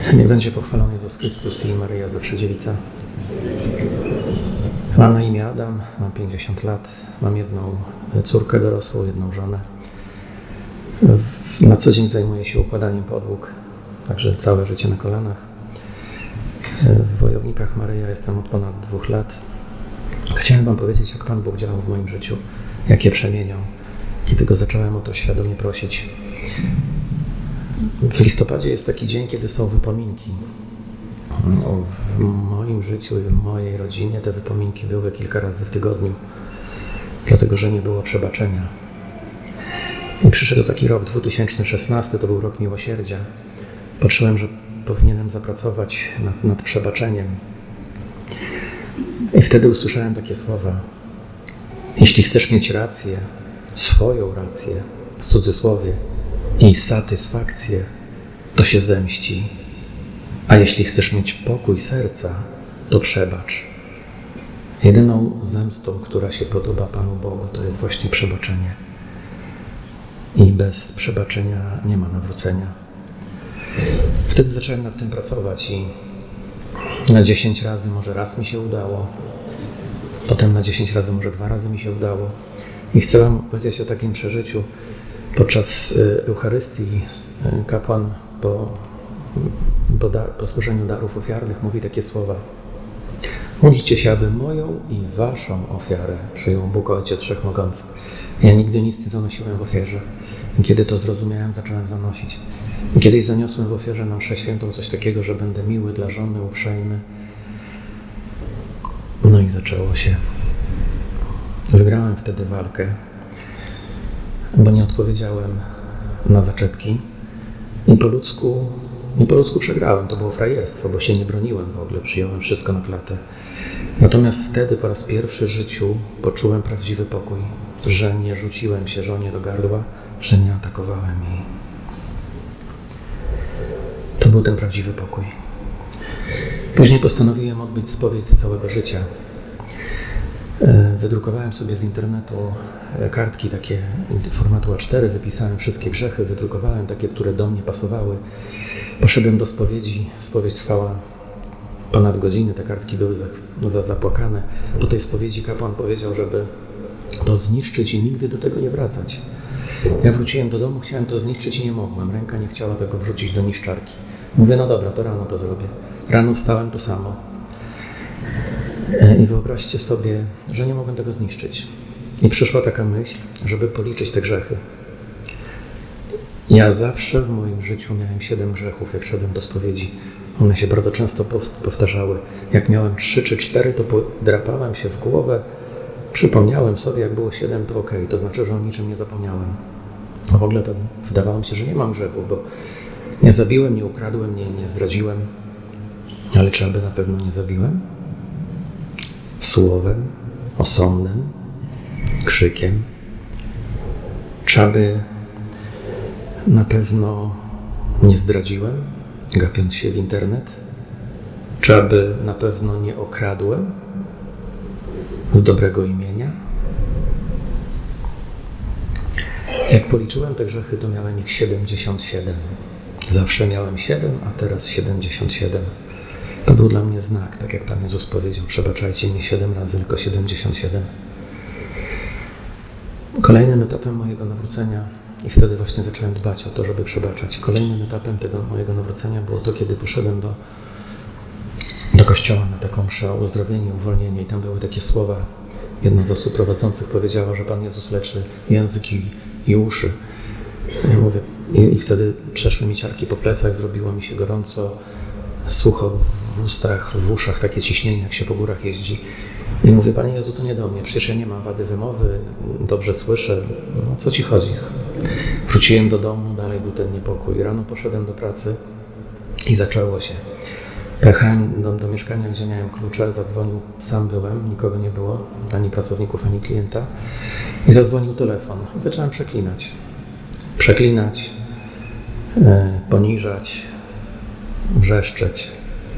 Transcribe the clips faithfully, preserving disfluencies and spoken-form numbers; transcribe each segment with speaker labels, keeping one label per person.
Speaker 1: Niech będzie pochwalony Jezus Chrystus i Maryja Zawsze Dziewica. Mam na imię Adam, mam pięćdziesiąt lat, mam jedną córkę dorosłą, jedną żonę. Na co dzień zajmuję się układaniem podłóg, także całe życie na kolanach. W Wojownikach Maryja jestem od ponad dwóch lat. Chciałem Wam powiedzieć, jak Pan Bóg działał w moim życiu, jak je przemieniał, kiedy Go zacząłem o to świadomie prosić. W listopadzie jest taki dzień, kiedy są wypominki. W moim życiu i w mojej rodzinie te wypominki były kilka razy w tygodniu, dlatego że nie było przebaczenia. I przyszedł taki rok dwa tysiące szesnasty, to był rok miłosierdzia. Poczułem, że powinienem zapracować nad, nad przebaczeniem. I wtedy usłyszałem takie słowa: jeśli chcesz mieć rację, swoją rację, w cudzysłowie, i satysfakcję, to się zemści. A jeśli chcesz mieć pokój serca, to przebacz. Jedyną zemstą, która się podoba Panu Bogu, to jest właśnie przebaczenie. I bez przebaczenia nie ma nawrócenia. Wtedy zacząłem nad tym pracować i na dziesięć razy może raz mi się udało, potem na dziesięć razy może dwa razy mi się udało. I chcę Wam powiedzieć o takim przeżyciu. Podczas Eucharystii kapłan po, po, dar, po służeniu darów ofiarnych mówi takie słowa: módlcie się, aby moją i waszą ofiarę przyjął Bóg Ojciec Wszechmogący. Ja nigdy nic nie zanosiłem w ofierze. I kiedy to zrozumiałem, zacząłem zanosić. I kiedyś zaniosłem w ofierze na mszę świętą coś takiego, że będę miły dla żony, uprzejmy. No i zaczęło się. Wygrałem wtedy walkę, bo nie odpowiedziałem na zaczepki i po ludzku, i po ludzku przegrałem. To było frajerstwo, bo się nie broniłem w ogóle, przyjąłem wszystko na klatę. Natomiast wtedy po raz pierwszy w życiu poczułem prawdziwy pokój, że nie rzuciłem się żonie do gardła, że nie atakowałem jej. To był ten prawdziwy pokój. Później postanowiłem odbyć spowiedź z całego życia. Wydrukowałem sobie z internetu kartki takie formatu A cztery, wypisałem wszystkie grzechy, wydrukowałem takie, które do mnie pasowały. Poszedłem do spowiedzi, spowiedź trwała ponad godzinę, te kartki były za, za zapłakane. Po tej spowiedzi kapłan powiedział, żeby to zniszczyć i nigdy do tego nie wracać. Ja wróciłem do domu, chciałem to zniszczyć i nie mogłem. Ręka nie chciała tego wrzucić do niszczarki. Mówię, no dobra, to rano to zrobię. Rano wstałem, to samo. I wyobraźcie sobie, że nie mogłem tego zniszczyć. I przyszła taka myśl, żeby policzyć te grzechy. Ja zawsze w moim życiu miałem siedem grzechów, jak szedłem do spowiedzi. One się bardzo często powtarzały. Jak miałem trzy czy cztery, to drapałem się w głowę. Przypomniałem sobie, jak było siedem, to okej, to znaczy, że o niczym nie zapomniałem. A w ogóle to wydawało mi się, że nie mam grzechów, bo nie zabiłem, nie ukradłem, nie, nie zdradziłem. Ale czy aby na pewno nie zabiłem? Słowem, osądem, krzykiem. Czy aby na pewno nie zdradziłem, gapiąc się w internet? Czy aby na pewno nie okradłem z dobrego imienia? Jak policzyłem te grzechy, to miałem ich siedemdziesiąt siedem. Zawsze miałem siedem, a teraz siedemdziesiąt siedem. To był dla mnie znak, tak jak Pan Jezus powiedział: przebaczajcie nie siedem razy, tylko siedemdziesiąt siedem. Kolejnym etapem mojego nawrócenia, i wtedy właśnie zacząłem dbać o to, żeby przebaczać. Kolejnym etapem tego mojego nawrócenia było to, kiedy poszedłem do, do kościoła na taką mszę o uzdrowienie, uwolnienie, i tam były takie słowa. Jedna z osób prowadzących powiedziała, że Pan Jezus leczy języki i uszy. Ja mówię, i, i wtedy przeszły mi ciarki po plecach, zrobiło mi się gorąco, sucho w ustach, w uszach, takie ciśnienie, jak się po górach jeździ. I mówię, Panie Jezu, to nie do mnie, przecież ja nie mam wady wymowy, dobrze słyszę, no co Ci chodzi? Wróciłem do domu, dalej był ten niepokój. Rano poszedłem do pracy i zaczęło się. Pojechałem do, do mieszkania, gdzie miałem klucze, zadzwonił, sam byłem, nikogo nie było, ani pracowników, ani klienta, i zadzwonił telefon i zacząłem przeklinać. Przeklinać, e, poniżać, wrzeszczeć.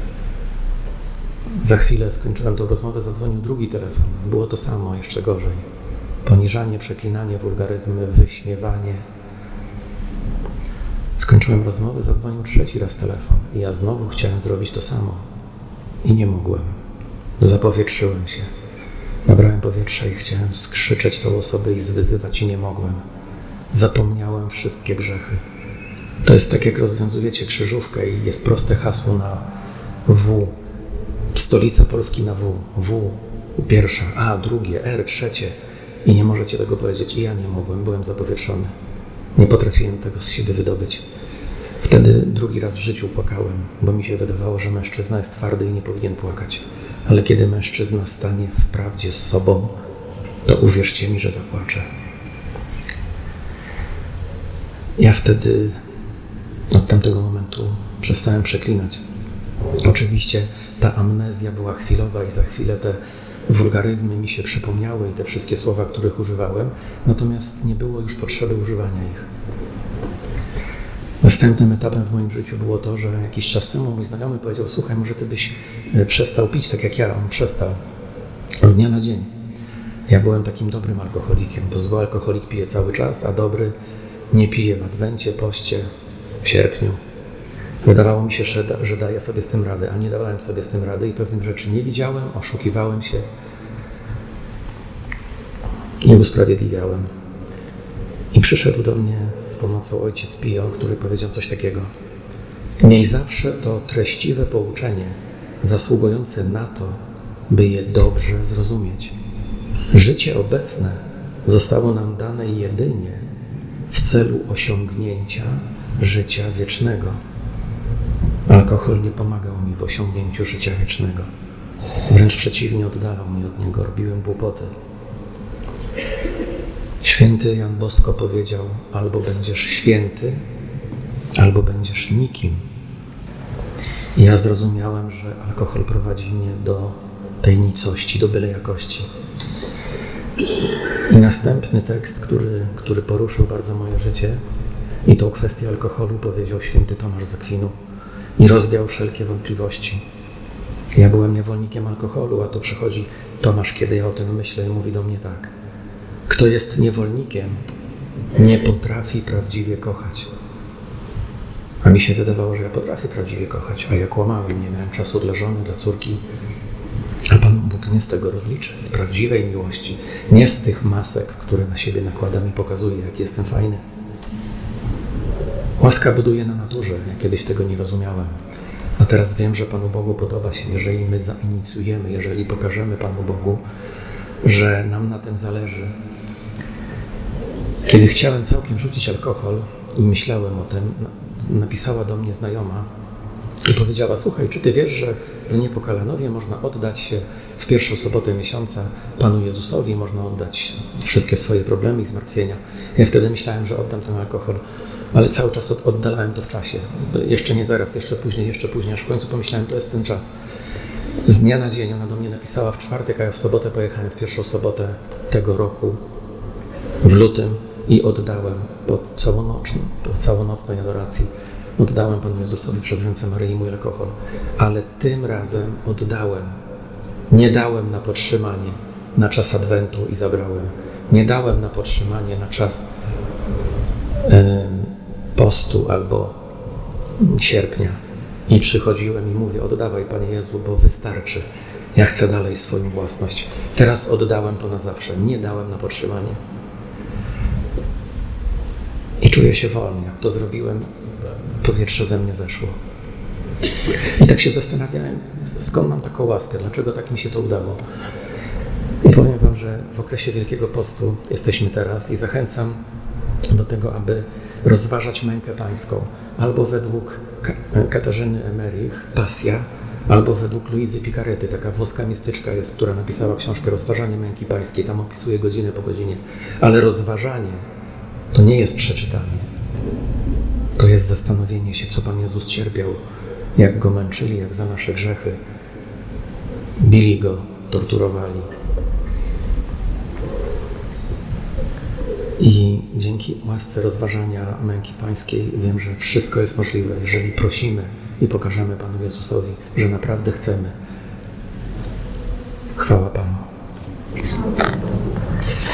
Speaker 1: Za chwilę skończyłem tą rozmowę, zadzwonił drugi telefon. Było to samo, jeszcze gorzej. Poniżanie, przeklinanie, wulgaryzmy, wyśmiewanie. Skończyłem rozmowę, zadzwonił trzeci raz telefon i ja znowu chciałem zrobić to samo. I nie mogłem. Zapowietrzyłem się. Nabrałem powietrza i chciałem skrzyczeć tą osobę i zwyzywać i nie mogłem. Zapomniałem wszystkie grzechy. To jest tak, jak rozwiązujecie krzyżówkę i jest proste hasło na W. Stolica Polski na W. W. Pierwsza, A, drugie, R, trzecie. I nie możecie tego powiedzieć. I ja nie mogłem, byłem zapowietrzony. Nie potrafiłem tego z siebie wydobyć. Wtedy drugi raz w życiu płakałem, bo mi się wydawało, że mężczyzna jest twardy i nie powinien płakać. Ale kiedy mężczyzna stanie w prawdzie z sobą, to uwierzcie mi, że zapłaczę. Ja wtedy od tamtego momentu przestałem przeklinać. Oczywiście ta amnezja była chwilowa i za chwilę te wulgaryzmy mi się przypomniały i te wszystkie słowa, których używałem, natomiast nie było już potrzeby używania ich. Następnym etapem w moim życiu było to, że jakiś czas temu mój znajomy powiedział: słuchaj, może ty byś przestał pić tak jak ja. On przestał z dnia na dzień. Ja byłem takim dobrym alkoholikiem, bo zły alkoholik pije cały czas, a dobry nie pije w adwencie, poście, w sierpniu. Wydawało mi się, że, da, że daję sobie z tym radę, a nie dawałem sobie z tym rady i pewnych rzeczy nie widziałem, oszukiwałem się i usprawiedliwiałem. I przyszedł do mnie z pomocą ojciec Pio, który powiedział coś takiego: miej zawsze to treściwe pouczenie, zasługujące na to, by je dobrze zrozumieć. Życie obecne zostało nam dane jedynie w celu osiągnięcia życia wiecznego. Alkohol nie pomagał mi w osiągnięciu życia wiecznego. Wręcz przeciwnie, oddalał mnie od niego, robiłem głupotę. Święty Jan Bosko powiedział: albo będziesz święty, albo będziesz nikim. I ja zrozumiałem, że alkohol prowadzi mnie do tej nicości, do byle jakości. I następny tekst, który, który poruszył bardzo moje życie i tą kwestię alkoholu, powiedział święty Tomasz z Akwinu i rozwiał wszelkie wątpliwości. Ja byłem niewolnikiem alkoholu, a tu przychodzi Tomasz, kiedy ja o tym myślę, i mówi do mnie tak: kto jest niewolnikiem, nie potrafi prawdziwie kochać. A mi się wydawało, że ja potrafię prawdziwie kochać, a ja kłamałem, nie miałem czasu dla żony, dla córki. A Pan Bóg nie z tego rozliczy, z prawdziwej miłości, nie z tych masek, które na siebie nakładam i pokazuje, jak jestem fajny. Łaska buduje na naturze, ja kiedyś tego nie rozumiałem. A teraz wiem, że Panu Bogu podoba się, jeżeli my zainicjujemy, jeżeli pokażemy Panu Bogu, że nam na tym zależy. Kiedy chciałem całkiem rzucić alkohol i myślałem o tym, napisała do mnie znajoma i powiedziała: słuchaj, czy ty wiesz, że w Niepokalanowie można oddać się w pierwszą sobotę miesiąca Panu Jezusowi, można oddać wszystkie swoje problemy i zmartwienia. Ja wtedy myślałem, że oddam ten alkohol, ale cały czas oddalałem to w czasie. Jeszcze nie teraz, jeszcze później, jeszcze później, aż w końcu pomyślałem, to jest ten czas. Z dnia na dzień ona do mnie napisała w czwartek, a ja w sobotę pojechałem w pierwszą sobotę tego roku, w lutym, i oddałem po całonocnym, po całonocnej adoracji, oddałem Panu Jezusowi przez ręce Maryi mój alkohol. Ale tym razem oddałem. Nie dałem na podtrzymanie na czas adwentu i zabrałem. Nie dałem na podtrzymanie na czas yy, postu albo sierpnia. I przychodziłem i mówię: oddawaj, Panie Jezu, bo wystarczy. Ja chcę dalej swoją własność. Teraz oddałem to na zawsze. Nie dałem na podtrzymanie. I czuję się wolny. Jak to zrobiłem, powietrze ze mnie zeszło. I tak się zastanawiałem, skąd mam taką łaskę, dlaczego tak mi się to udało. I powiem wam, że w okresie Wielkiego Postu jesteśmy teraz i zachęcam do tego, aby rozważać mękę pańską. Albo według Katarzyny Emerich, Pasja, albo według Luizy Picarety, taka włoska mistyczka jest, która napisała książkę Rozważanie męki pańskiej. Tam opisuje godzinę po godzinie. Ale rozważanie to nie jest przeczytanie. To jest zastanowienie się, co Pan Jezus cierpiał, jak Go męczyli, jak za nasze grzechy. Bili Go, torturowali. I dzięki łasce rozważania męki pańskiej wiem, że wszystko jest możliwe, jeżeli prosimy i pokażemy Panu Jezusowi, że naprawdę chcemy. Chwała Panu.